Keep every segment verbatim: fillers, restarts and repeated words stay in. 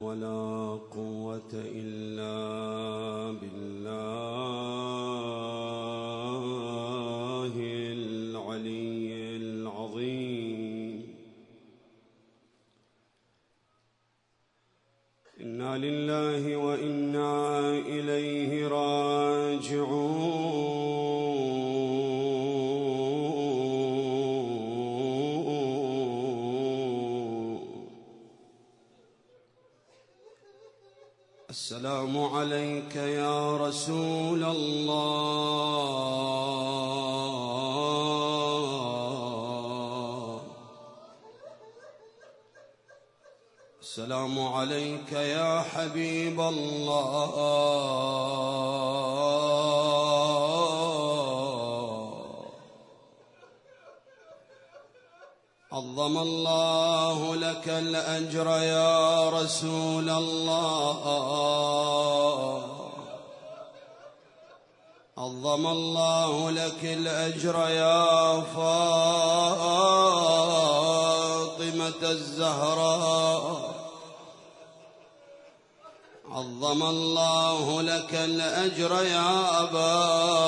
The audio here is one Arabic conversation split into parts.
ولا قوة إلا بالله العلي العظيم. إنا لله وإنا إليه راجعون. السلام عليك يا رسول الله، السلام عليك يا حبيب الله. عظم الله لك الأجر يا رسول الله، عظم الله لك الأجر يا فاطمة الزهراء، عظم الله لك الأجر يا أبا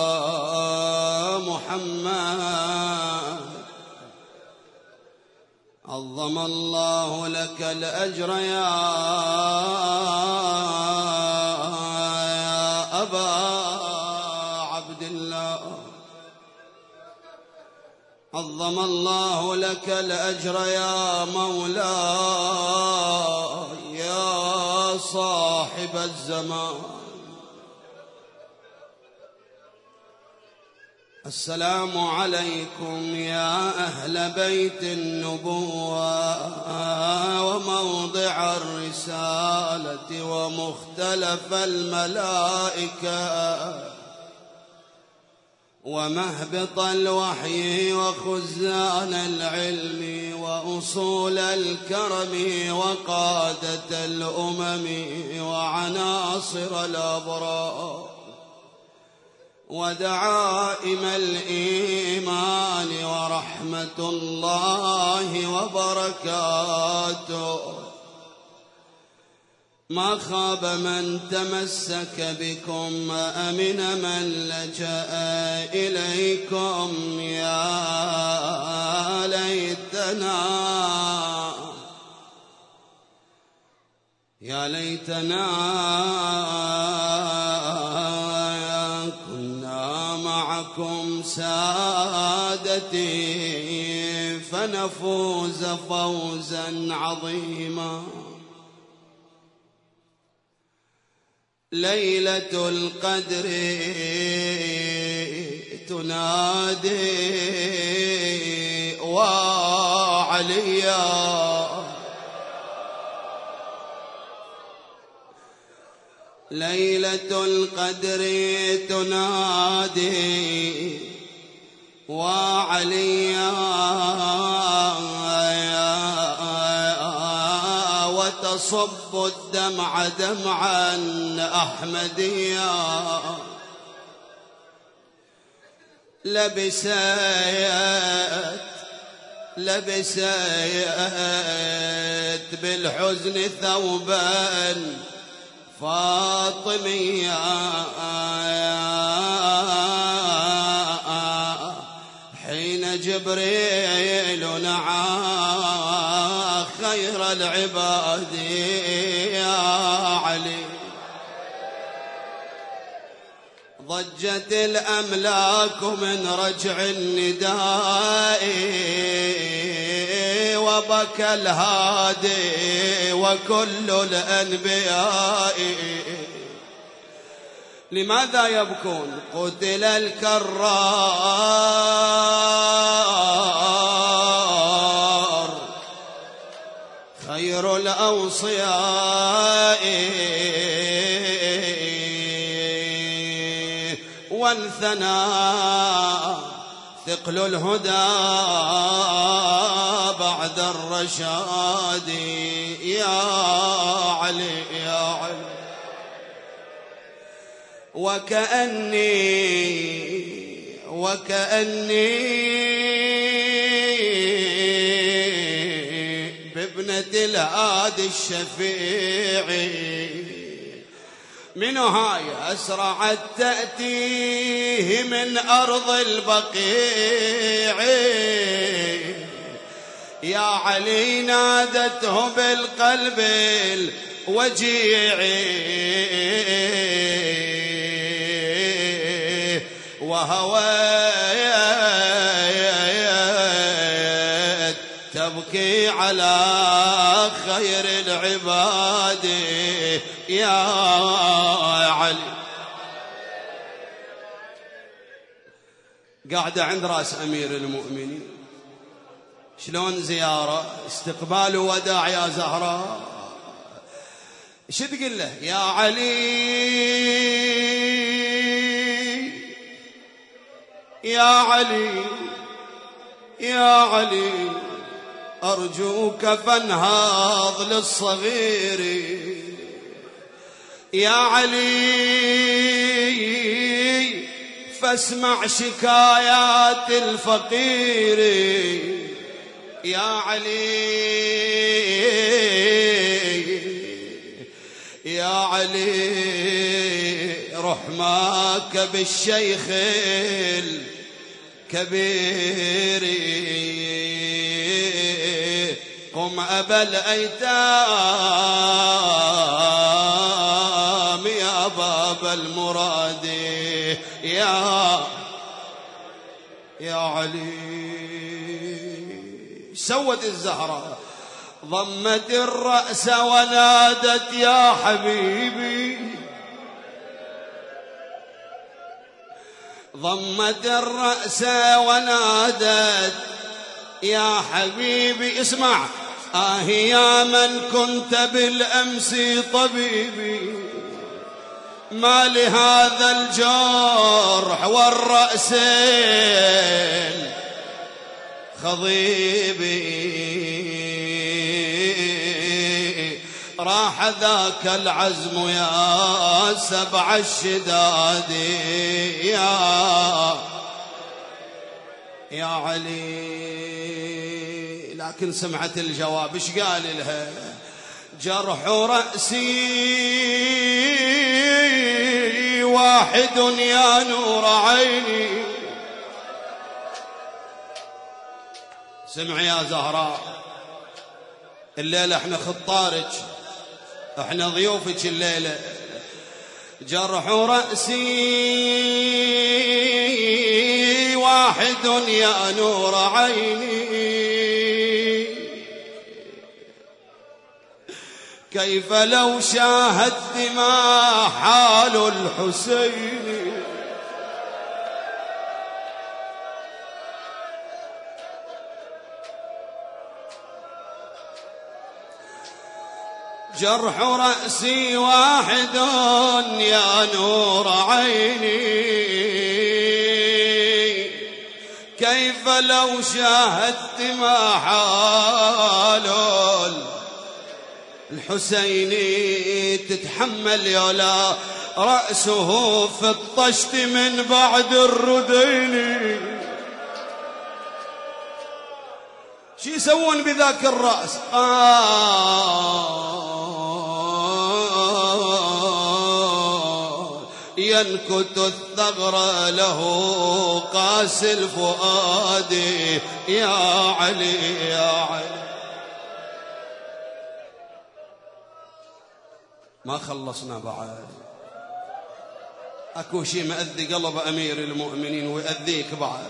محمد، عظم الله لك الأجر يا أبا عبد الله، عظم الله لك الأجر يا مولاي يا صاحب الزمان. السلام عليكم يا أهل بيت النبوة وموضع الرسالة ومختلف الملائكة ومهبط الوحي وخزان العلم وأصول الكرم وقادة الأمم وعناصر الأبرار ودعائم الإيمان ورحمة الله وبركاته. ما خاب من تمسك بكم أمن من لجأ إليكم. يا ليتنا يا ليتنا معكم سادتي فنفوز فوزا عظيما. ليلة القدر تنادي وعليا، ليلة القدر تنادي وعليا وتصب الدمع دمعا أحمديا. لبست لبست بالحزن ثوبا فاطمية حين جبريل نعى خير العباد يا علي. ضجت الأملاك من رجع النداء وبكى الهادي وكل الأنبياء. لماذا يبكون؟ قتل الكرار خير الأوصياء وانثنى ثقل الهدى بعد الرشاد. يا علي يا علي وكأني وكأني بابنة الهادي الشفيع. من هاي أسرعت تأتيه من أرض البقيع، يا علي نادته بالقلب الوجيع، وهويت تبكي على خير العباد يا علي. قاعدة عند رأس أمير المؤمنين، شلون زيارة استقبال وداع يا زهراء. شو تقول له؟ يا علي يا علي يا علي أرجوك فانهض للصغير، يا علي فاسمع شكايات الفقير، يا علي يا علي رحماك بالشيخ الكبير، قم أبا الأيتام يا باب المراد، يا يا علي. سود الزهراء ضمت الرأس ونادت يا حبيبي، ضمت الرأس ونادت يا حبيبي. اسمع، آه يا من كنت بالأمس طبيبي، ما لهذا الجرح والرأسين خضيبي، راح ذاك العزم يا سبع الشداد، يا يا علي. لكن سمعت الجواب، ايش قال لها؟ جرح رأسي واحد يا نور عيني. سمع يا زهراء، الليلة احنا خطارك، احنا ضيوفك الليلة. جرح رأسي واحد يا نور عيني، كيف لو شاهدت ما حال الحسين، جرح رأسي واحد يا نور عيني، كيف لو شاهدت ما حال الحسيني. تتحمل يولا رأسه في الطشت من بعد الردين، شو يسوون بذاك الرأس؟ آه ينكت الثغر له قاس الفؤاد، يا علي يا علي. ما خلصنا بعد، اكو شي مأذي قلب امير المؤمنين ويأذيك بعد.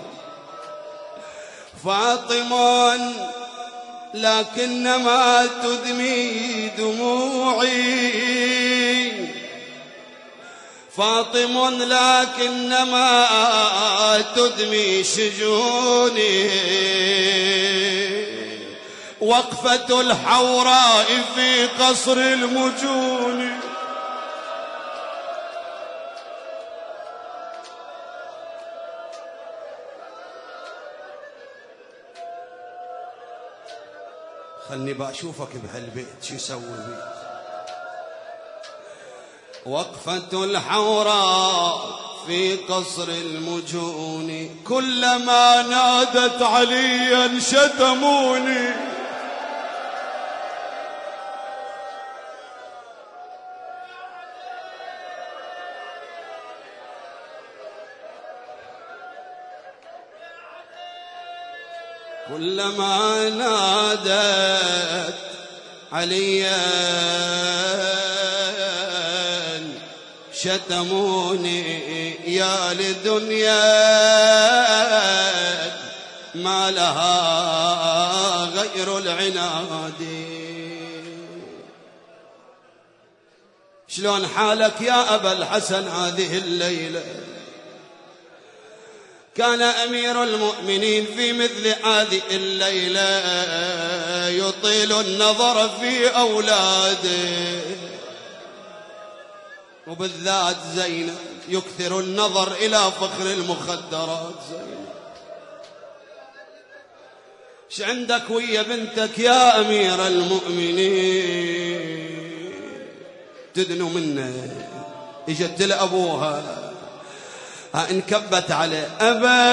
فاطمة لكنما تدمي دموعي، فاطمة لكنما تدمي شجوني، وقفة الحوراء في قصر المجون. خلني بأشوفك بهالبيت شو يسوي بيت. وقفة الحوراء في قصر المجون، كلما نادت عليا شتموني، كلما نادت عليا شتموني يا لدنيا ما لها غير العناد. شلون حالك يا أبا الحسن هذه الليلة؟ كان أمير المؤمنين في مثل هذه الليلة يطيل النظر في أولاده، وبالذات زينب يكثر النظر إلى فخر المخدرات. زينب ايش عندك ويا بنتك يا أمير المؤمنين؟ تدنو منه. اجت لأبوها انكبت عليه، أبا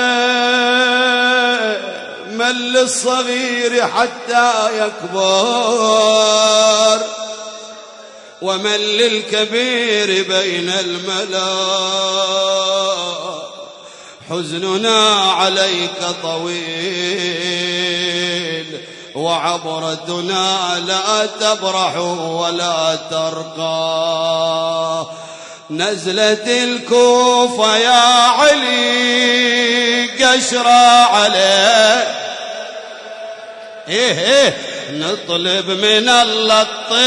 من للصغير حتى يكبر ومن للكبير بين الملا، حزننا عليك طويل وعبرتنا لا تبرح ولا ترقى. نزلت الكوفة يا علي قشرة عليه، إيه إيه نطلب من الله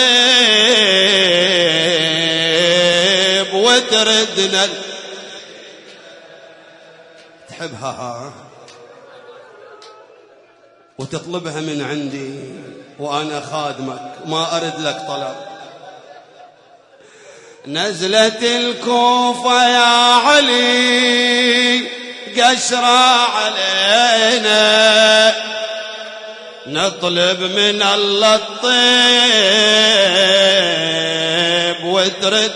الطيب وتردنا. تحبها ها وتطلبها من عندي وأنا خادمك ما أرد لك طلب. نزلت الكوفة يا علي قشرة علينا، نطلب من الله الطيب وترد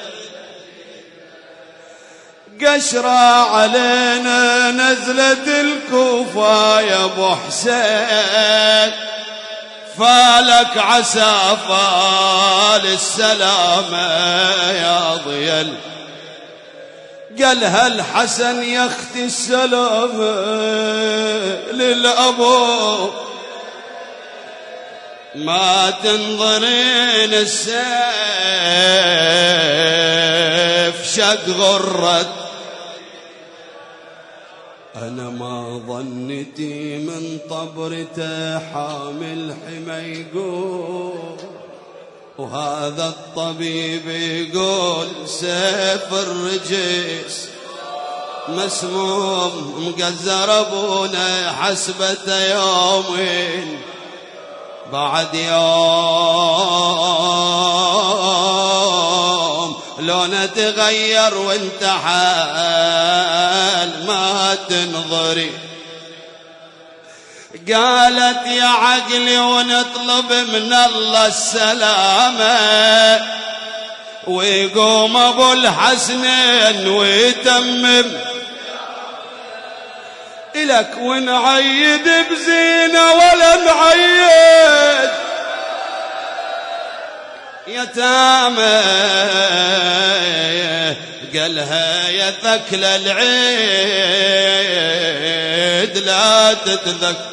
قشرة علينا. نزلت الكوفة يا ابو حسين فالك عسى فال السلامة يا ضيل. قال هالحسن يا اختي السلامة للأبو ما تنظرين السيف شق غرت. أنا ما ظنتي من طبرته حامل حمى يقول، وهذا الطبيب يقول سيف الرجس مسموم مقزر أبونا حسبته يومين بعد يوم لونه تغير وانت حال ما تنظري. قالت يا عقلي ونطلب من الله السلامة ويقوم ابو الحسنين ويتمم إلك ونعيد بزينة ولا نعيد يتامى. قالها يا ثكل العيد لا تتذكر،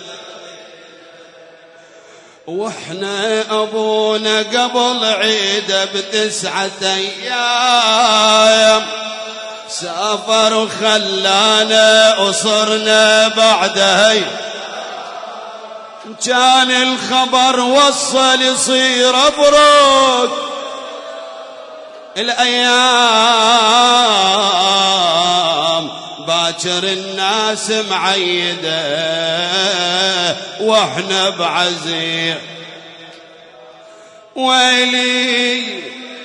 واحنا ابونا قبل عيده بتسعة ايام سافر وخلانا وصرنا بعدها. كان الخبر وصل يصير ابرد الايام، باكر الناس معيده واحنا بعزير. ويلي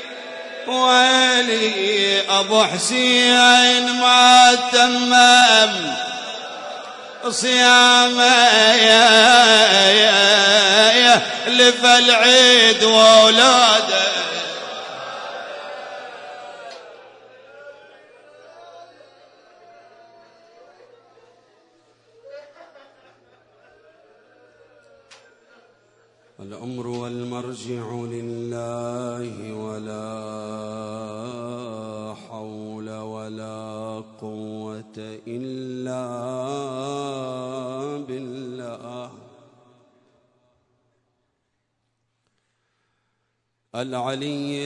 ويلي ابو حسين ما تمم صيامه يا يا يا لف العيد واولاده. الأمر والمرجع لله ولا حول ولا قوة إلا بالله. العلي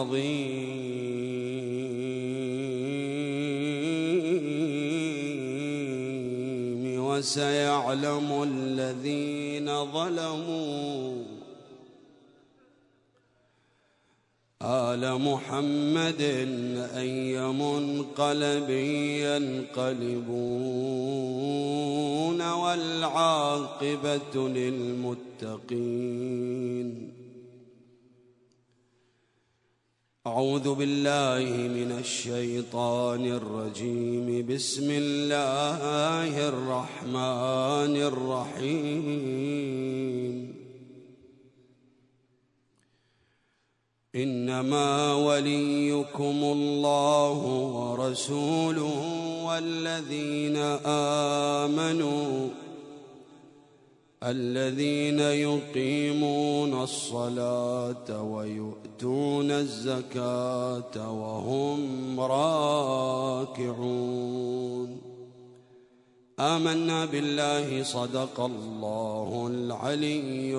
العظيم. وسيعلم الذين ظلموا آل محمد أي منقلب ينقلبون والعاقبة للمتقين. أعوذ بالله من الشيطان الرجيم. بسم الله الرحمن الرحيم. إنما وليكم الله ورسوله والذين آمنوا الذين يقيمون الصلاة ويؤتون الزكاة وهم راكعون. آمنا بالله. صدق الله العلي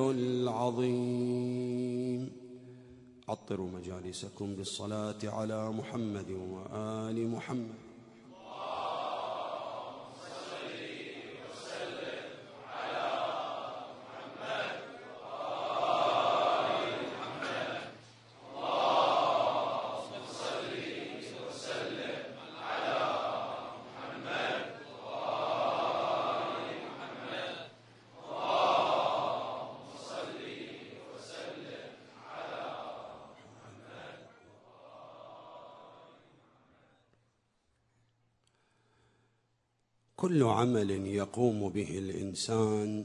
العظيم. عطروا مجالسكم بالصلاة على محمد وآل محمد. كل عمل يقوم به الإنسان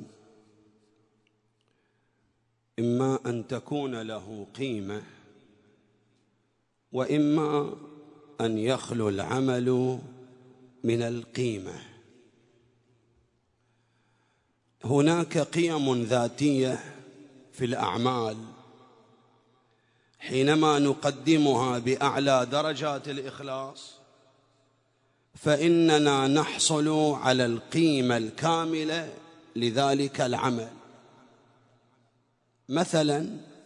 إما أن تكون له قيمة وإما أن يخلو العمل من القيمة. هناك قيم ذاتية في الأعمال حينما نقدمها بأعلى درجات الإخلاص فإننا نحصل على القيمة الكاملة لذلك العمل. مثلا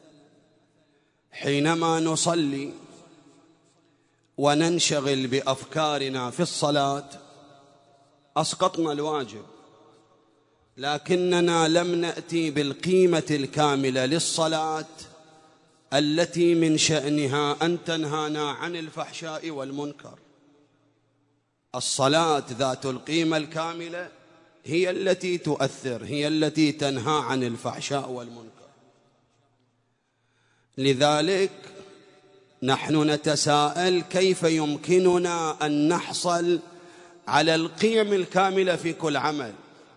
حينما نصلي وننشغل بأفكارنا في الصلاة أسقطنا الواجب، لكننا لم نأتي بالقيمة الكاملة للصلاة التي من شأنها أن تنهانا عن الفحشاء والمنكر. الصلاة ذات القيمة الكاملة هي التي تؤثر، هي التي تنهى عن الفحشاء والمنكر. لذلك نحن نتساءل كيف يمكننا أن نحصل على القيم الكاملة في كل عمل؟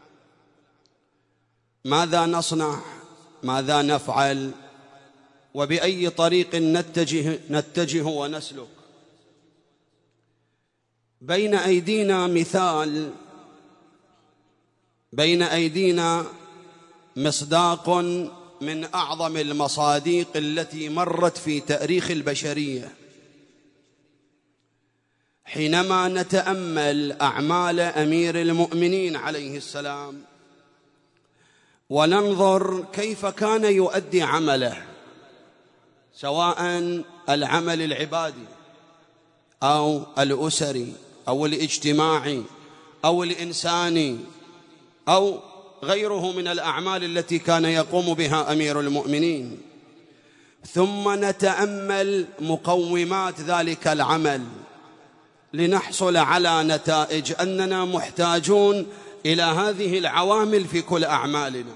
ماذا نصنع؟ ماذا نفعل؟ وبأي طريق نتجه, نتجه ونسلك؟ بين أيدينا مثال، بين أيدينا مصداق من أعظم المصاديق التي مرت في تاريخ البشرية. حينما نتأمل أعمال أمير المؤمنين عليه السلام وننظر كيف كان يؤدي عمله، سواء العمل العبادي أو الأسري أو الاجتماعي أو الإنساني أو غيره من الأعمال التي كان يقوم بها أمير المؤمنين، ثم نتأمل مقومات ذلك العمل لنحصل على نتائج، أننا محتاجون إلى هذه العوامل في كل أعمالنا.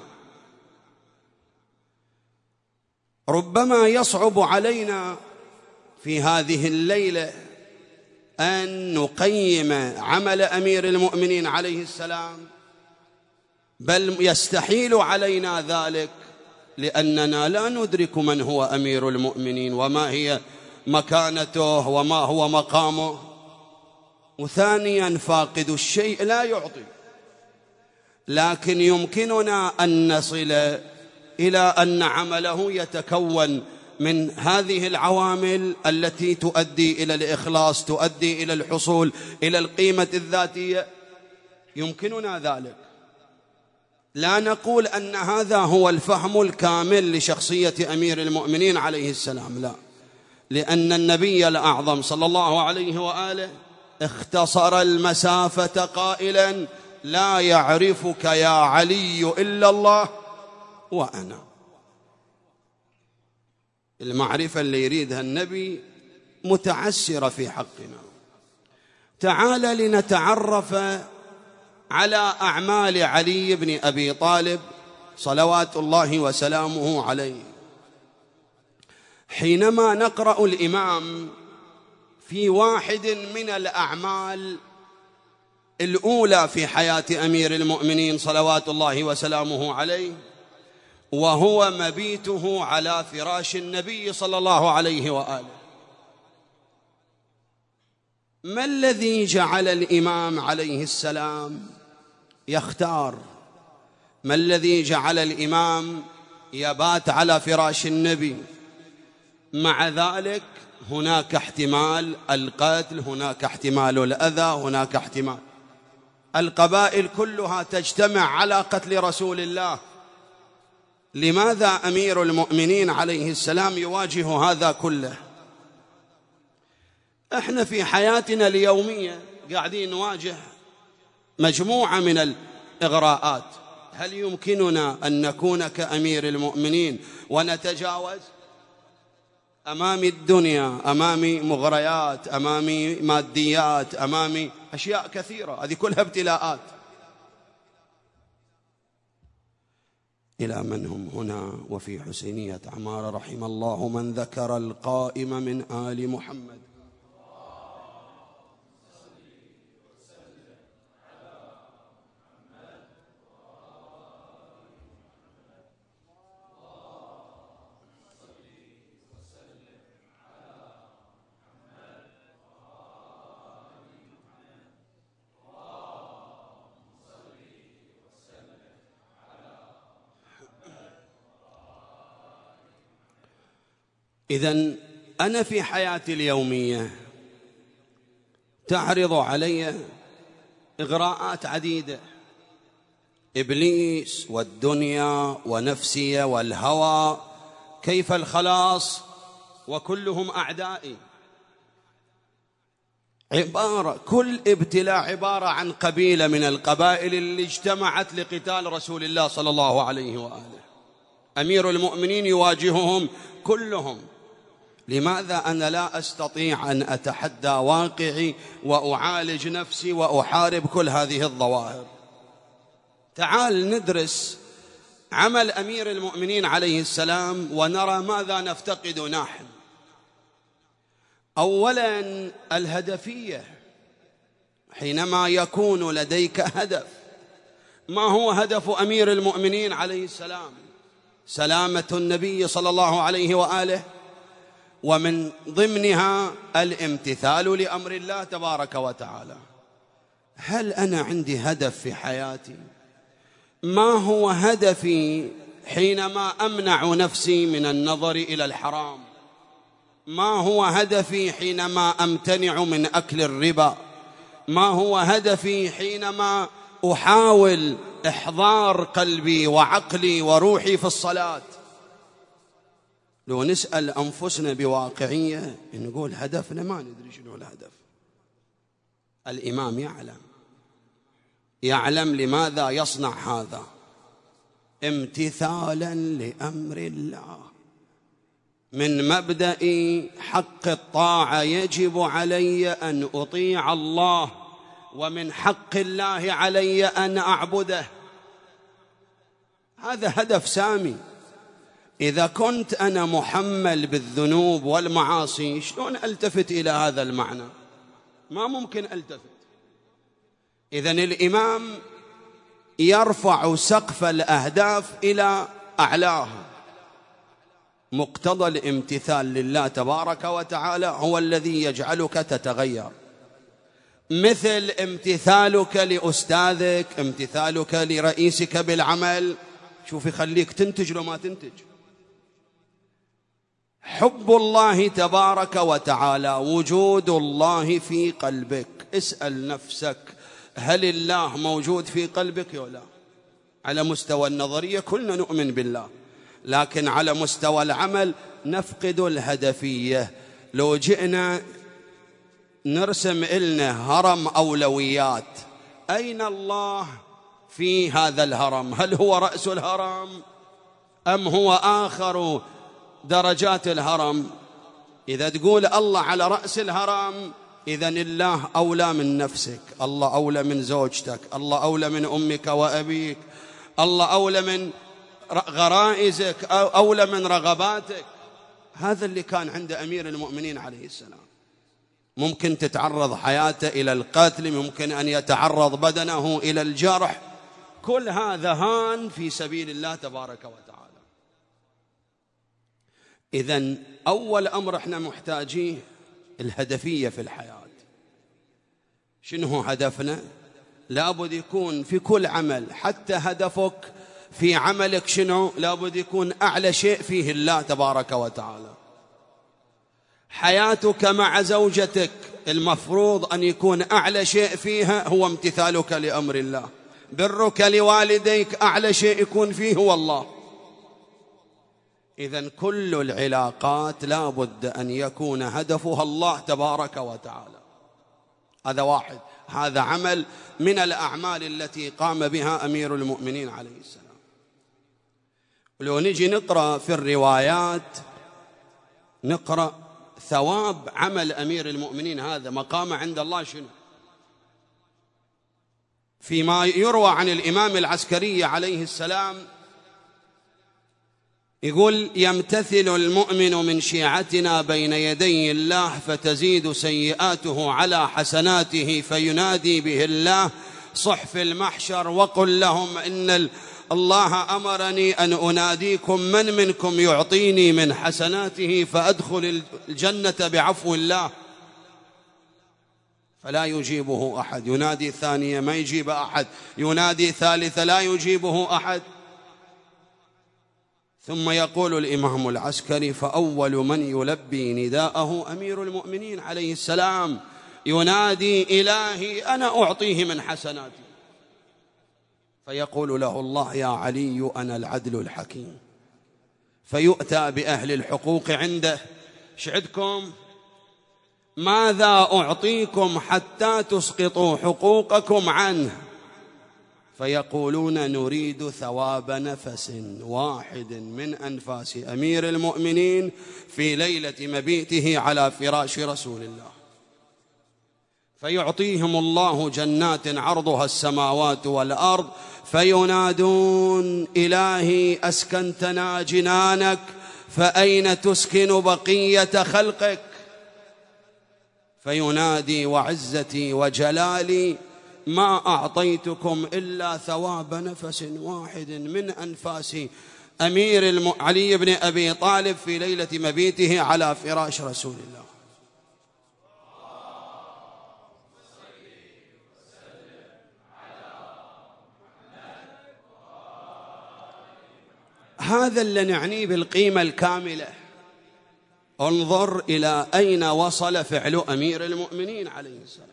ربما يصعب علينا في هذه الليلة أن نقيم عمل أمير المؤمنين عليه السلام، بل يستحيل علينا ذلك لأننا لا ندرك من هو أمير المؤمنين وما هي مكانته وما هو مقامه. وثانيا فاقد الشيء لا يعطي، لكن يمكننا أن نصل إلى أن عمله يتكون من هذه العوامل التي تؤدي إلى الإخلاص، تؤدي إلى الحصول إلى القيمة الذاتية. يمكننا ذلك. لا نقول أن هذا هو الفهم الكامل لشخصية أمير المؤمنين عليه السلام، لا، لأن النبي الأعظم صلى الله عليه وآله اختصر المسافة قائلا: لا يعرفك يا علي إلا الله وأنا. المعرفة اللي يريدها النبي متعسرة في حقنا. تعال لنتعرف على أعمال علي بن أبي طالب صلوات الله وسلامه عليه. حينما نقرأ الإمام في واحد من الأعمال الأولى في حياة أمير المؤمنين صلوات الله وسلامه عليه، وهو مبيته على فراش النبي صلى الله عليه وآله، ما الذي جعل الإمام عليه السلام يختار؟ ما الذي جعل الإمام يبات على فراش النبي؟ مع ذلك هناك احتمال القتل، هناك احتمال الأذى، هناك احتمال. القبائل كلها تجتمع على قتل رسول الله. لماذا أمير المؤمنين عليه السلام يواجه هذا كله؟ احنا في حياتنا اليومية قاعدين نواجه مجموعة من الإغراءات. هل يمكننا أن نكون كأمير المؤمنين ونتجاوز؟ أمام الدنيا، أمام مغريات، أمام ماديات، أمام أشياء كثيرة، هذه كلها ابتلاءات. إلى من هم هنا وفي حسينية عمارة رحم الله من ذكر القائم من آل محمد. إذن أنا في حياتي اليومية تعرض علي إغراءات عديدة، إبليس والدنيا ونفسي والهوى، كيف الخلاص؟ وكلهم أعدائي. عبارة كل ابتلاء عبارة عن قبيلة من القبائل اللي اجتمعت لقتال رسول الله صلى الله عليه وآله. أمير المؤمنين يواجههم كلهم. لماذا أنا لا أستطيع أن أتحدى واقعي وأعالج نفسي وأحارب كل هذه الظواهر؟ تعال ندرس عمل أمير المؤمنين عليه السلام ونرى ماذا نفتقد نحن. أولا الهدفية. حينما يكون لديك هدف، ما هو هدف أمير المؤمنين عليه السلام؟ سلامة النبي صلى الله عليه وآله، ومن ضمنها الامتثال لأمر الله تبارك وتعالى. هل أنا عندي هدف في حياتي؟ ما هو هدفي حينما أمنع نفسي من النظر إلى الحرام؟ ما هو هدفي حينما أمتنع من أكل الربا؟ ما هو هدفي حينما أحاول إحضار قلبي وعقلي وروحي في الصلاة؟ لو نسأل أنفسنا بواقعية نقول هدفنا ما ندري شنو الهدف. الإمام يعلم يعلم لماذا يصنع هذا، امتثالا لأمر الله. من مبدأ حق الطاعة يجب علي أن أطيع الله، ومن حق الله علي أن أعبده. هذا هدف سامي. إذا كنت أنا محمل بالذنوب والمعاصي شلون ألتفت إلى هذا المعنى؟ ما ممكن ألتفت. إذن الإمام يرفع سقف الأهداف إلى أعلاها. مقتضى الامتثال لله تبارك وتعالى هو الذي يجعلك تتغير، مثل امتثالك لأستاذك، امتثالك لرئيسك بالعمل، شوف يخليك تنتج لو ما تنتج. حب الله تبارك وتعالى، وجود الله في قلبك. اسأل نفسك هل الله موجود في قلبك ولا لا؟ على مستوى النظرية كلنا نؤمن بالله، لكن على مستوى العمل نفقد الهدفية. لو جئنا نرسم إلنا هرم أولويات، أين الله في هذا الهرم؟ هل هو رأس الهرم أم هو آخر درجات الهرم؟ إذا تقول الله على رأس الهرم، إذن الله أولى من نفسك، الله أولى من زوجتك، الله أولى من أمك وأبيك، الله أولى من غرائزك، أولى من رغباتك. هذا اللي كان عند أمير المؤمنين عليه السلام. ممكن تتعرض حياته إلى القتل، ممكن أن يتعرض بدنه إلى الجرح، كل هذا هان في سبيل الله تبارك وتعالى. إذن أول أمر احنا محتاجيه الهدفية في الحياة. شنو هدفنا؟ لابد يكون في كل عمل، حتى هدفك في عملك شنو؟ لابد يكون أعلى شيء فيه الله تبارك وتعالى. حياتك مع زوجتك المفروض أن يكون أعلى شيء فيها هو امتثالك لأمر الله. برك لوالديك أعلى شيء يكون فيه هو الله. إذن كل العلاقات لابد أن يكون هدفها الله تبارك وتعالى. هذا واحد، هذا عمل من الأعمال التي قام بها أمير المؤمنين عليه السلام. ولو نجي نقرأ في الروايات نقرأ ثواب عمل أمير المؤمنين هذا مقام عند الله شنو؟ فيما يروى عن الإمام العسكري عليه السلام يقول: يمتثل المؤمن من شيعتنا بين يدي الله فتزيد سيئاته على حسناته فينادي به الله صحف المحشر وقل لهم إن الله أمرني أن أناديكم من منكم يعطيني من حسناته فأدخل الجنة بعفو الله، فلا يجيبه أحد. ينادي ثانية ما يجيب أحد، ينادي ثالثة لا يجيبه أحد. ثم يقول الإمام العسكري: فأول من يلبي نداءه أمير المؤمنين عليه السلام، ينادي: إلهي أنا أعطيه من حسناتي. فيقول له الله: يا علي أنا العدل الحكيم. فيؤتى بأهل الحقوق عنده: شعدكم ماذا أعطيكم حتى تسقطوا حقوقكم عنه؟ فيقولون: نريد ثواب نفس واحد من أنفاس أمير المؤمنين في ليلة مبيته على فراش رسول الله. فيعطيهم الله جنات عرضها السماوات والأرض، فينادون: إلهي أسكنتنا جنانك فأين تسكن بقية خلقك؟ فينادي: وعزتي وجلالي ما أعطيتكم إلا ثواب نفس واحد من أنفاس أمير الم... علي بن أبي طالب في ليلة مبيته على فراش رسول الله. هذا اللي نعنيه بالقيمة الكاملة. انظر إلى أين وصل فعل أمير المؤمنين عليه السلام.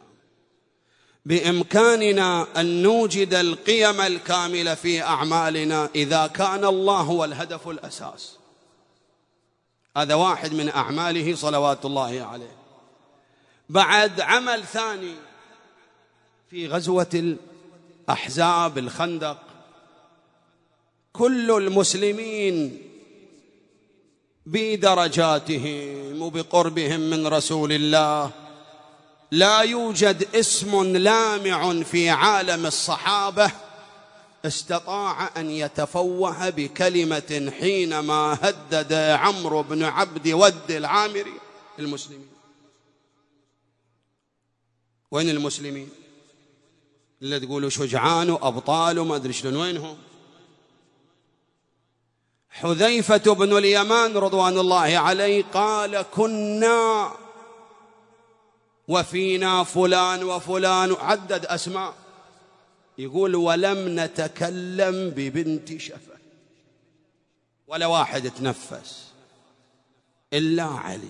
بإمكاننا أن نوجد القيم الكاملة في أعمالنا إذا كان الله هو الهدف الأساس. هذا واحد من أعماله صلوات الله عليه. بعد عمل ثاني في غزوة الأحزاب الخندق، كل المسلمين بدرجاتهم وبقربهم من رسول الله لا يوجد اسم لامع في عالم الصحابة استطاع أن يتفوه بكلمة حينما هدد عمرو بن عبد ود العامري المسلمين. وين المسلمين اللي تقولوا شجعان وأبطال وما أدري شلون؟ وينهم؟ حذيفة بن اليمان رضوان الله عليه قال: كنا وفينا فلان وفلان، عدد أسماء، يقول: ولم نتكلم ببنت شفة، ولا واحد تنفس إلا علي.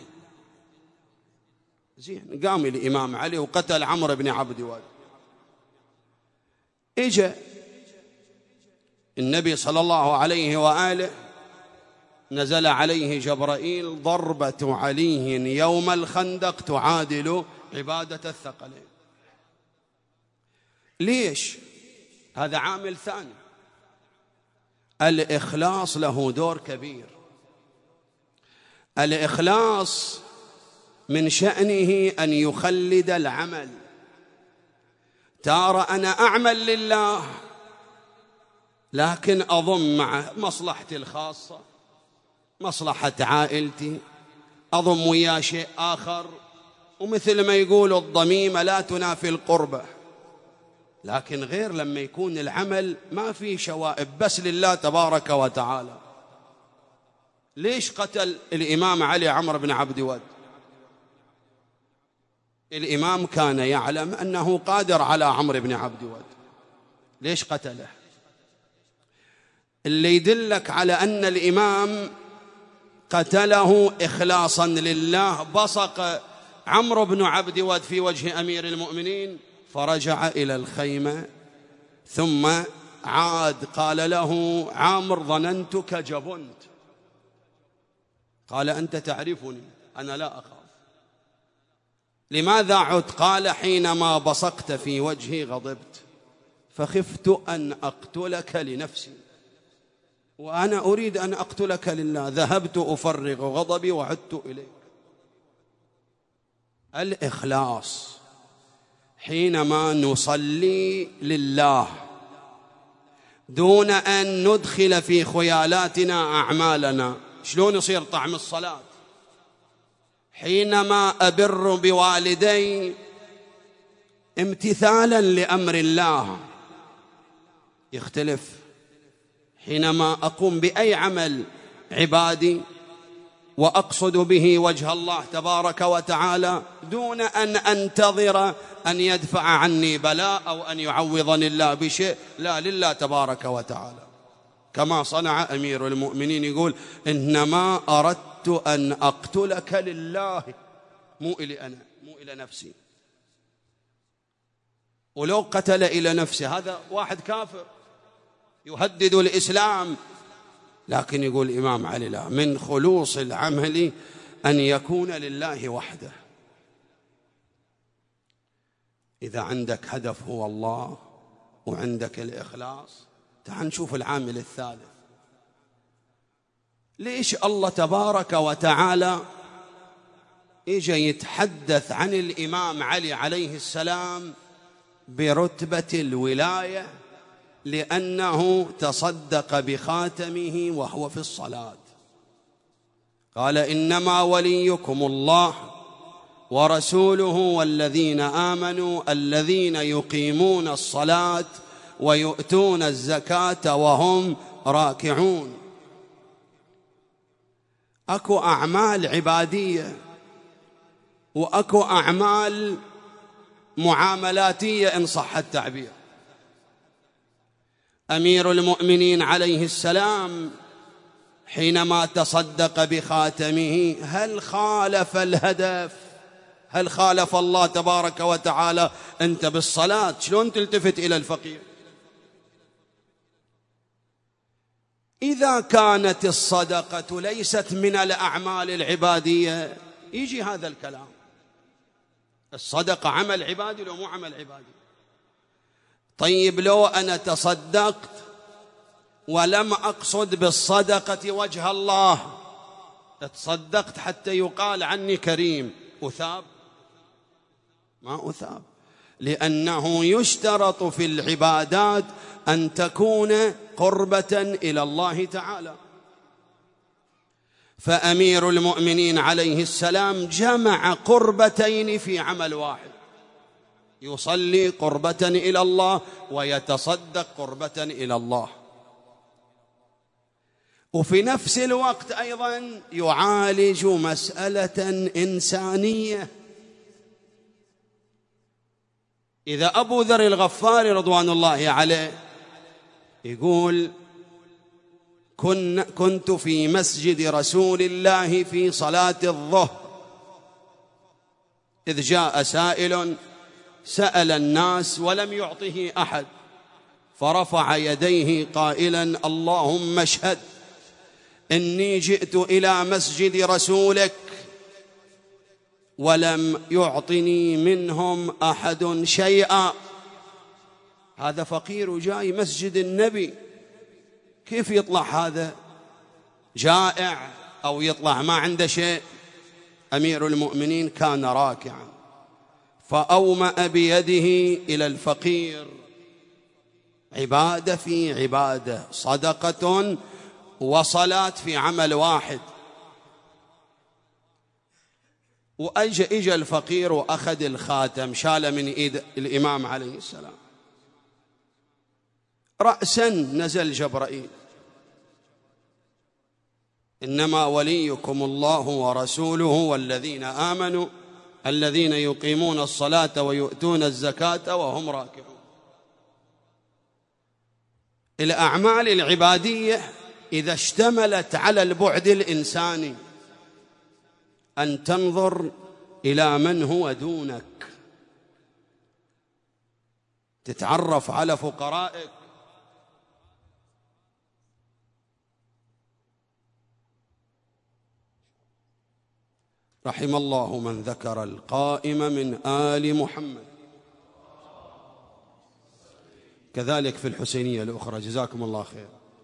زين، قام الإمام علي وقتل عمرو بن عبد ود. إجا النبي صلى الله عليه وآله نزل عليه جبرائيل: ضربة علي يوم الخندق تعادل عبادة الثقلين. ليش؟ هذا عامل ثاني. الإخلاص له دور كبير. الإخلاص من شأنه أن يخلد العمل. ترى أنا أعمل لله لكن أضم مع مصلحتي الخاصة، مصلحة عائلتي، أضم وياه شيء آخر، ومثل ما يقولوا الضميمة لا تنافي القربة. لكن غير لما يكون العمل ما فيه شوائب، بس لله تبارك وتعالى. ليش قتل الإمام علي عمرو بن عبد ود؟ الإمام كان يعلم أنه قادر على عمرو بن عبد ود، ليش قتله؟ اللي يدلك على أن الإمام قتله إخلاصا لله، بصق عمرو بن عبد ود في وجه أمير المؤمنين فرجع إلى الخيمة، ثم عاد قال له عامر: ظننتك جبنت. قال: أنت تعرفني، أنا لا أخاف. لماذا عدت؟ قال: حينما بصقت في وجهي غضبت، فخفت أن أقتلك لنفسي، وأنا أريد أن أقتلك لله، ذهبت أفرغ غضبي وعدت إليك. الإخلاص حينما نصلي لله دون أن ندخل في خيالاتنا أعمالنا. شلون يصير طعم الصلاة؟ حينما أبر بوالدي امتثالا لأمر الله يختلف. حينما أقوم بأي عمل عبادي وأقصد به وجه الله تبارك وتعالى دون أن أنتظر أن يدفع عني بلاء أو أن يعوضني الله بشيء، لا، لله تبارك وتعالى. كما صنع أمير المؤمنين، يقول: إنما أردت أن أقتلك لله، مو إلي أنا، مو إلى نفسي. ولو قتل إلى نفسه هذا واحد كافر يهدد الإسلام، لكن يقول الإمام علي: لا، من خلوص العمل أن يكون لله وحده. إذا عندك هدف هو الله وعندك الإخلاص، تعال نشوف العامل الثالث. ليش الله تبارك وتعالى إجا يتحدث عن الإمام علي عليه السلام برتبة الولاية؟ لأنه تصدق بخاتمه وهو في الصلاة. قال: إنما وليكم الله ورسوله والذين آمنوا الذين يقيمون الصلاة ويؤتون الزكاة وهم راكعون. أكو أعمال عبادية وأكو أعمال معاملاتية إن صح التعبير. أمير المؤمنين عليه السلام حينما تصدق بخاتمه هل خالف الهدف؟ هل خالف الله تبارك وتعالى؟ أنت بالصلاة شلون تلتفت إلى الفقير؟ إذا كانت الصدقة ليست من الأعمال العبادية يجي هذا الكلام. الصدقة عمل عبادي لو مو عمل عبادي؟ طيب لو أنا تصدقت ولم أقصد بالصدقة وجه الله، تصدقت حتى يقال عني كريم، أثاب؟ ما أثاب، لأنه يشترط في العبادات أن تكون قربة إلى الله تعالى. فأمير المؤمنين عليه السلام جمع قربتين في عمل واحد، يصلي قربة إلى الله ويتصدق قربة إلى الله، وفي نفس الوقت أيضا يعالج مسألة إنسانية. إذا أبو ذر الغفاري رضوان الله عليه يقول: كنت في مسجد رسول الله في صلاة الظهر إذ جاء سائل سأل الناس ولم يعطه أحد، فرفع يديه قائلا: اللهم اشهد إني جئت إلى مسجد رسولك ولم يعطني منهم أحد شيئا. هذا فقير جاي مسجد النبي، كيف يطلع هذا جائع أو يطلع ما عنده شيء؟ أمير المؤمنين كان راكعا فأومأ بيده إلى الفقير. عبادة في عبادة، صدقة وصلاة في عمل واحد. وأجى إجا الفقير وأخذ الخاتم، شال من إيد الإمام عليه السلام. رأسا نزل جبرائيل: إنما وليكم الله ورسوله والذين آمنوا الذين يقيمون الصلاة ويؤتون الزكاة وهم راكعون. الأعمال العبادية إذا اشتملت على البعد الإنساني، أن تنظر إلى من هو دونك، تتعرف على فقرائك، رحم الله من ذكر القائم من آل محمد. كذلك في الحسينية الأخرى. جزاكم الله خير.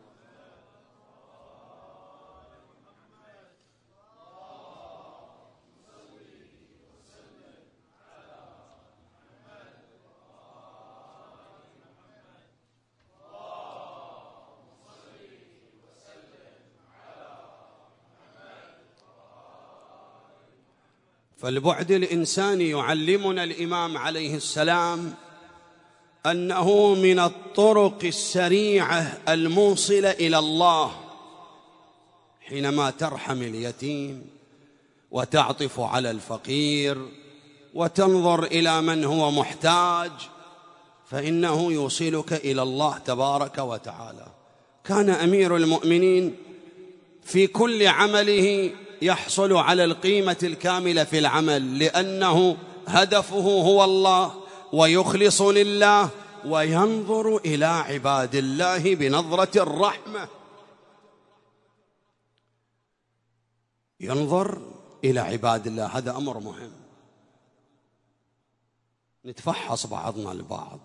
فالبعد الإنساني يعلمنا الإمام عليه السلام أنه من الطرق السريعة الموصلة إلى الله. حينما ترحم اليتيم وتعطف على الفقير وتنظر إلى من هو محتاج، فإنه يوصلك إلى الله تبارك وتعالى. كان أمير المؤمنين في كل عمله يحصل على القيمة الكاملة في العمل، لأنه هدفه هو الله ويخلص لله وينظر إلى عباد الله بنظرة الرحمة. ينظر إلى عباد الله، هذا أمر مهم. نتفحص بعضنا البعض،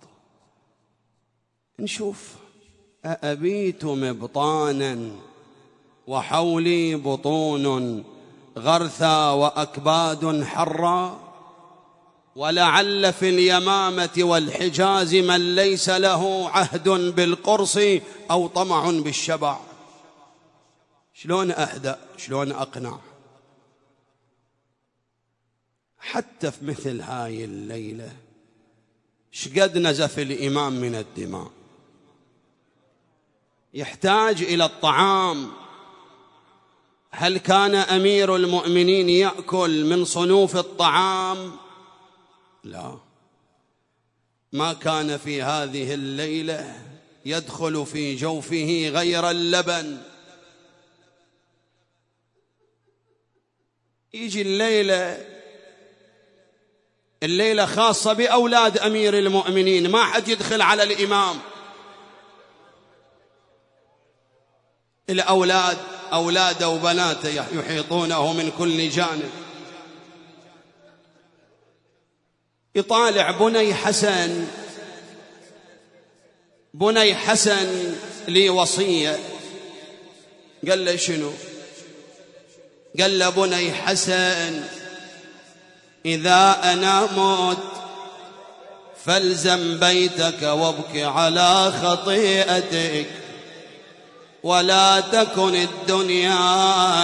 نشوف أأبيت مبطانا وحولي بطون غرثا وأكباد حرا، ولعل في اليمامة والحجاز من ليس له عهد بالقرص أو طمع بالشبع. شلون أهدأ؟ شلون أقنع؟ حتى في مثل هاي الليلة شقد نزف الإمام من الدماء، يحتاج إلى الطعام. هل كان أمير المؤمنين يأكل من صنوف الطعام؟ لا، ما كان في هذه الليلة يدخل في جوفه غير اللبن. يجي الليلة الليلة خاصة بأولاد أمير المؤمنين، ما حد يدخل على الإمام. الأولاد أولاده وبناته يحيطونه من كل جانب. يطالع بني حسن، بني حسن لي وصية. قال له شنو؟ قال له بني حسن إذا أنا مت فالزم بيتك وابك على خطيئتك، ولا تكن الدنيا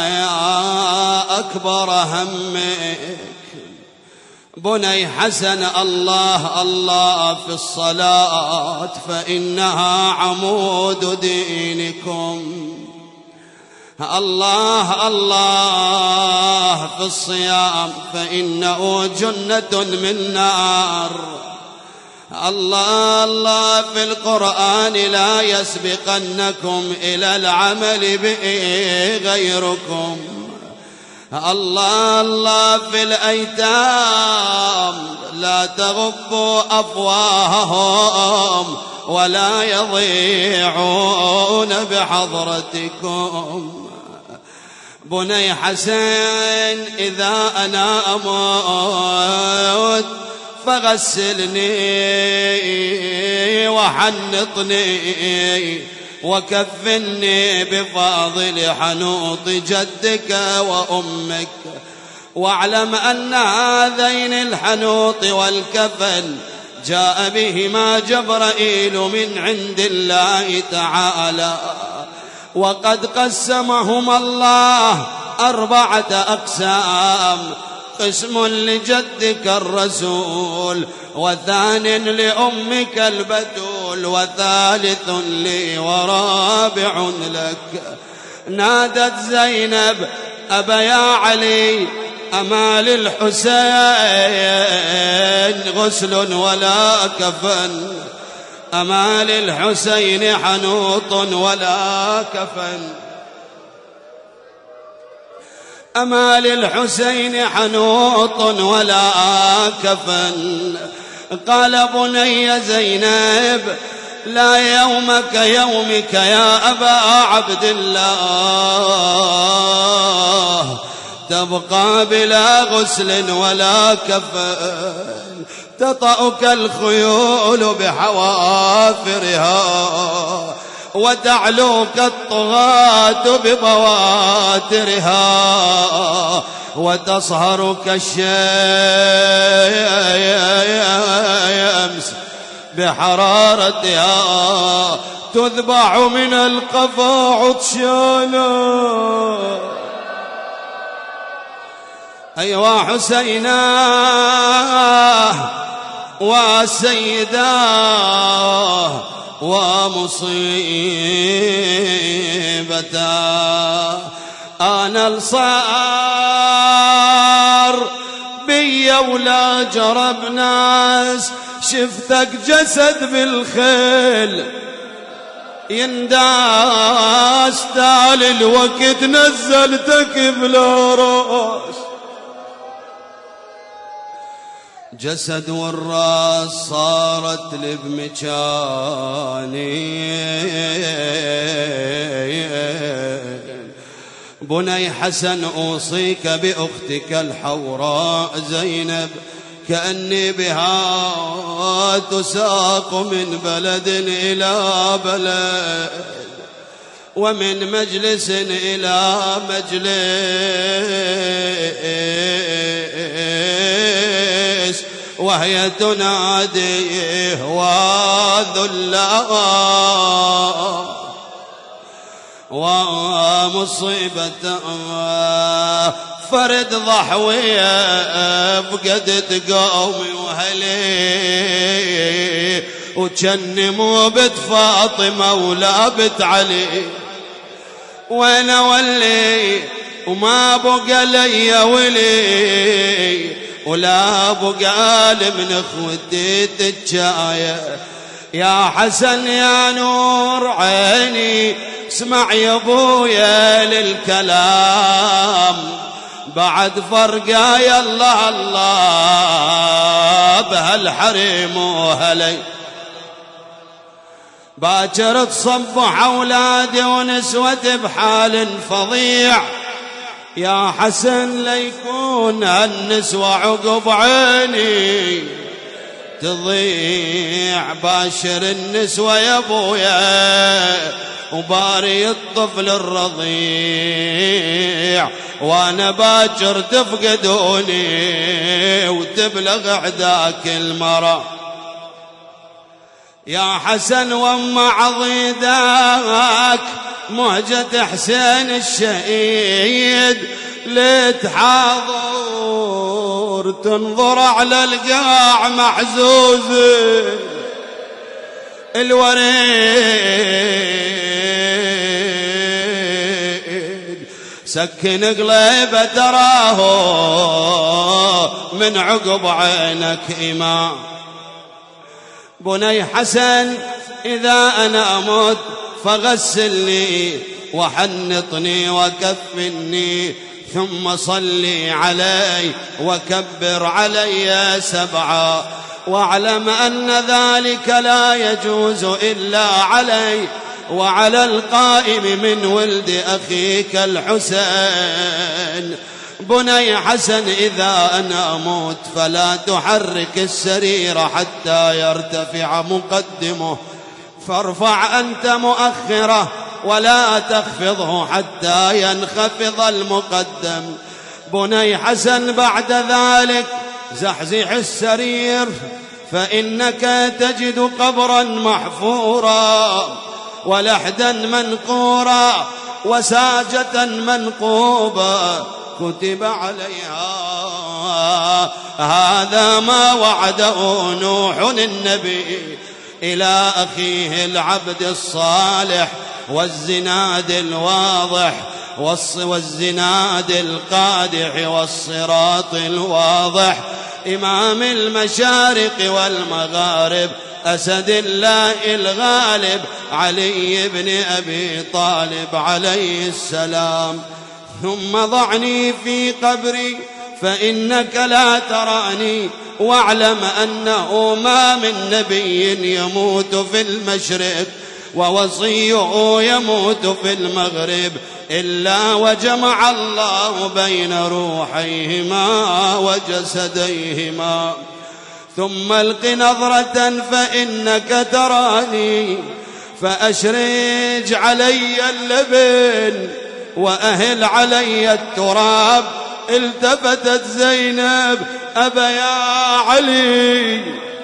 أكبر همك. بني حسن الله الله في الصلاة فإنها عمود دينكم، الله الله في الصيام فإنه جنة من نار، الله الله في القرآن لا يسبقنكم إلى العمل به غيركم، الله الله في الأيتام لا تغفوا أفواههم ولا يضيعون بحضرتكم. بني حسن إذا أنا أموت فغسلني وحنطني وكفني بفاضل حنوط جدك وأمك، واعلم أن هذين الحنوط والكفن جاء بهما جبرائيل من عند الله تعالى، وقد قسمهما الله أربعة أقسام: قسم لجدك الرسول، وثان لأمك البتول، وثالث لي ورابع لك. نادت زينب: أبا يا علي، أما للحسين غسل ولا كفن، أما للحسين حنوط ولا كفن، أما للحسين حنوط ولا كفن. قال: بني زينب، لا يومك يومك يا أبا عبد الله، تبقى بلا غسل ولا كفن، تطأك الخيول بحوافرها، وتعلوك الطغاة ببواترها، وتصهرك الشمس بحرارتها، تذبح من القفا عطشانا. أيوا حسينا وسيدا ومصيبتا، أنا الصار بي ولا جرب ناس، شفتك جسد بالخيل ينداس، تال الوقت نزلتك بلا راس، جسد والراس صارت لي بمكاني. بني حسن أوصيك بأختك الحوراء زينب، كأني بها تساق من بلد إلى بلد، ومن مجلس إلى مجلس، وهي تناديه وذلا ومصيبة، فرد ضحوية فقدت قومي وهلي، وجن مو بنت فاطمة ولا بنت علي، وانا ولي وما بقى لي ولي، ولا بقى من اخوتي تتشاية. يا حسن يا نور عيني، اسمع يا ابويا للكلام، بعد فرقا يا الله الله بهالحريم وهلي، باكر تصبح اولادي ونسوتي بحال فظيع. يا حسن ليكون هالنسوة عقب عيني تضيع، باشر النسوة يا ابويا وباري الطفل الرضيع، وانا باكر تفقدوني وتبلغ عداك المرى. يا حسن وما عضيداك مهجة حسين الشهيد، لتحاضر تنظر على القاع محزوزة الوريد، سكن قليبه تراه من عقب عينك إمام. بني حسن إذا أنا أموت فغسلني وحنطني وكفني، ثم صلي علي وكبر علي سبعا، واعلم أن ذلك لا يجوز إلا علي وعلى القائم من ولد أخيك الحسين. بني حسن إذا أنا أموت فلا تحرك السرير حتى يرتفع مقدمه، فارفع أنت مؤخره ولا تخفضه حتى ينخفض المقدم. بني حسن بعد ذلك زحزح السرير، فإنك تجد قبرا محفورا ولحدا منقورا وساجة منقوبة كتب عليها هذا ما وعده نوح النبي إلى أخيه العبد الصالح، والزناد الواضح والزناد القادح والصراط الواضح، إمام المشارق والمغارب، أسد الله الغالب، علي بن أبي طالب عليه السلام. ثم ضعني في قبري فإنك لا تراني، واعلم أنه ما من نبي يموت في المشرق ووصيه يموت في المغرب إلا وجمع الله بين روحيهما وجسديهما. ثم الق نظرة فإنك تراني، فأشرج علي اللبن وأهل علي التراب. التفتت زينب أبا يا علي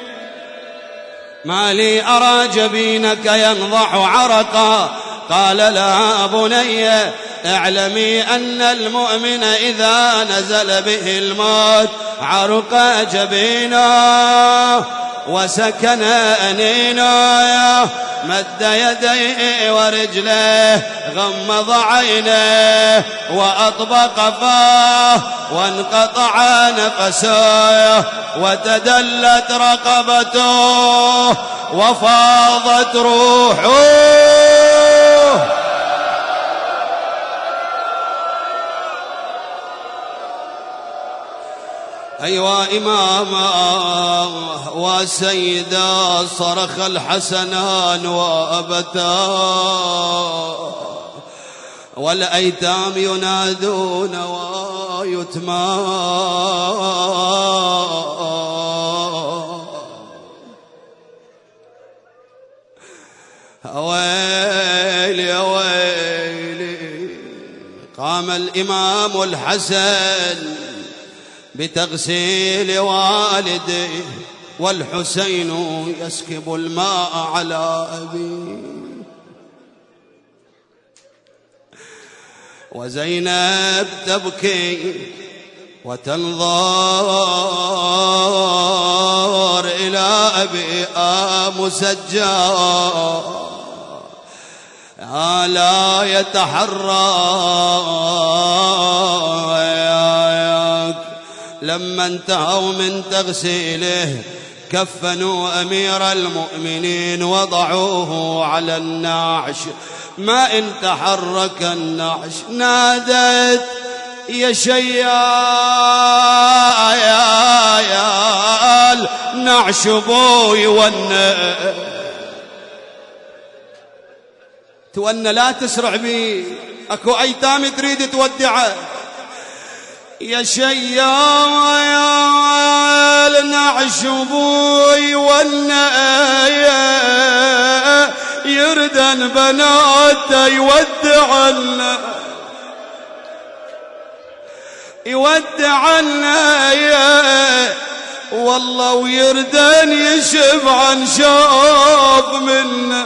ما لي أرى جبينك ينضح عرقا. قال لا بني اعلمي أن المؤمن إذا نزل به الموت عرق جبينه وسكن أنينه، مد يديه ورجليه، غمض عينيه وأطبق فاه، وانقطع نفسه وتدلت رقبته وفاضت روحه. أيوا إماما وسيدا صرخ الحسنان وأبتا، والأيتام ينادون ويتما. ويلي ويلي. قام الإمام الحسن بتغسيل والده، والحسين يسكب الماء على أبيه، وزينب تبكي وتنظر إلى أبيها مسجى لا يتحرك. لما انتهوا من تغسيله كفنوا أمير المؤمنين وضعوه على النعش. ما ان تحرك النعش نادت يا شيا يا يا النعش بوي ون تون لا تسرع بي، اكو ايتام تريد تودعه. يا شيا يا النعش بوي والنايا يردن بناته يودعنا يودعنا يا والله، ويردن يشبعن شاف منا.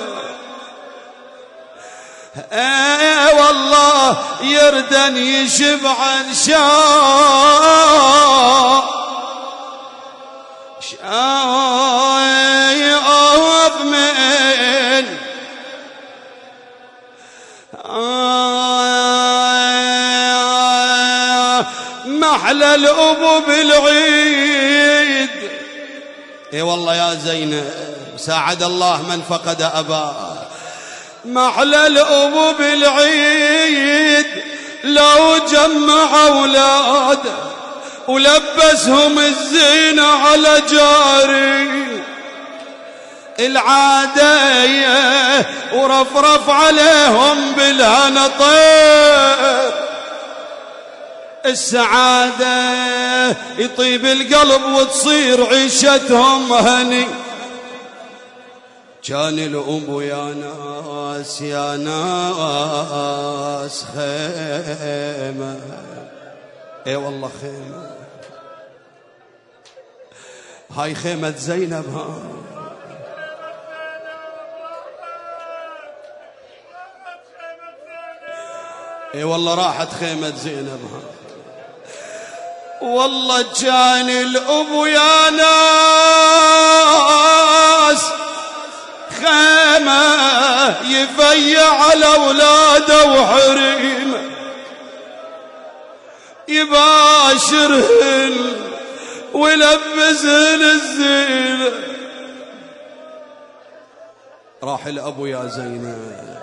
ايه والله يردن يشبعن شاف شاف من محلى الأبو بالعيد. اي والله يا زينب ساعد الله من فقد أباه. محلى الأبو بالعيد لو جمع أولاده ولبسهم الزينة على جاري العادية ورفرف عليهم بالهنا طير السعادة يطيب القلب وتصير عيشتهم هني. كان الأم يا ناس يا ناس خيمة، اي والله خيمة، هاي خيمة زينب ها، اي والله راحت خيمة زينب ها. والله كان الأبو يا ناس خيمة يفيع على أولاده وحريمه يباشرهن ويلبسهن الزينة. راح الأبو يا زينب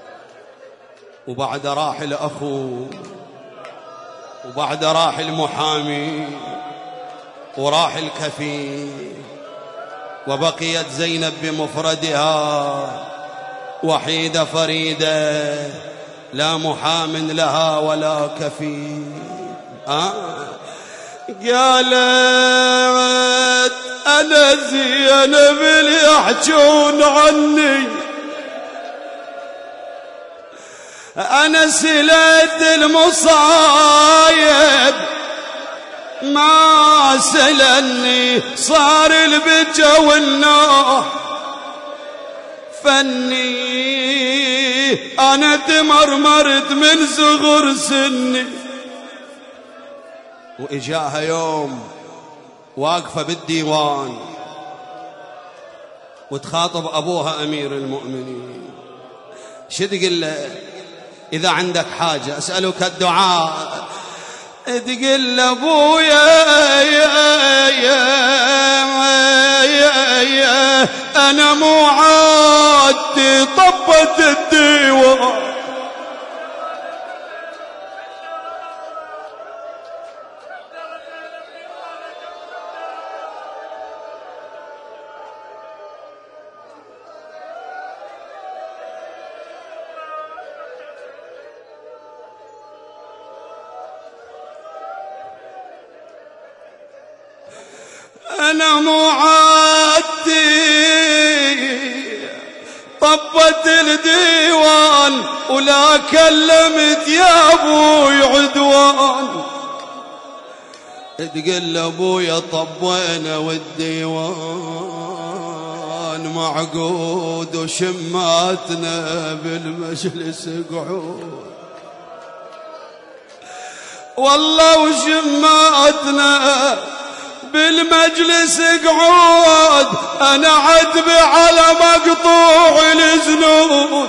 وبعد راح الأخو وبعد راح المحامي وراح الكفيل وبقيت زينب بمفردها وحيدة فريدة لا محام لها ولا كفيل. آه قالت أنا زينب اللي يحجون عني، أنا سلت المصايب ما سلني صار البجا والنوح فني، أنا تمرمرت من صغر سني. وإجاها يوم واقفة بالديوان وتخاطب أبوها أمير المؤمنين، شو تقول له؟ إذا عندك حاجة أسألك الدعاء، تقول له أبويا يا يا يا يا أنا مو عادي طبت الديوان. أنا مو عادي طبت الديوان ولا كلمت يا أبوي عدوان. تقول أبويا طبينا والديوان معقود وشماتنا بالمجلس قعود، والله وشماتنا بالمجلس قعود، أنا عتبي على مقطوع الزنود.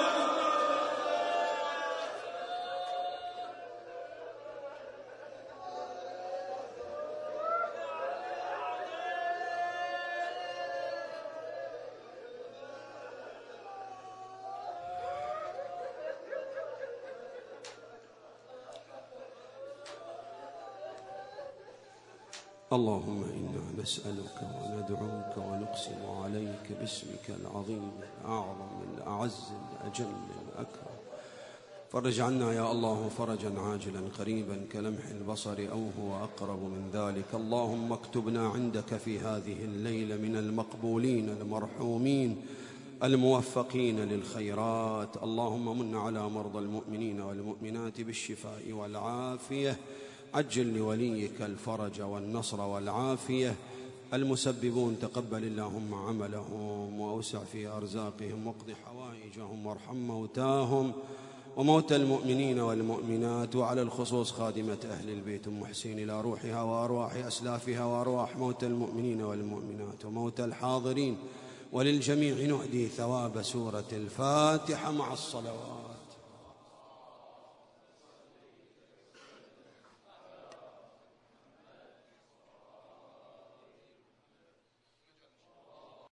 اللهم إنا نسألك وندعوك ونقسم عليك باسمك العظيم الأعظم الأعز الأجل الأكرم. فرج عنا يا الله فرجا عاجلا قريبا كلمح البصر أو هو أقرب من ذلك. اللهم اكتبنا عندك في هذه الليلة من المقبولين المرحومين الموفقين للخيرات. اللهم من على مرضى المؤمنين والمؤمنات بالشفاء والعافية، عجل لوليك الفرج والنصر والعافية. المسببون تقبل اللهم عملهم وأوسع في أرزاقهم واقض حوائجهم وارحم موتاهم وموتى المؤمنين والمؤمنات، وعلى الخصوص خادمة أهل البيت أم حسين إلى روحها وأرواح أسلافها وأرواح موتى المؤمنين والمؤمنات وموتى الحاضرين، وللجميع نهدي ثواب سورة الفاتحة مع الصلوات.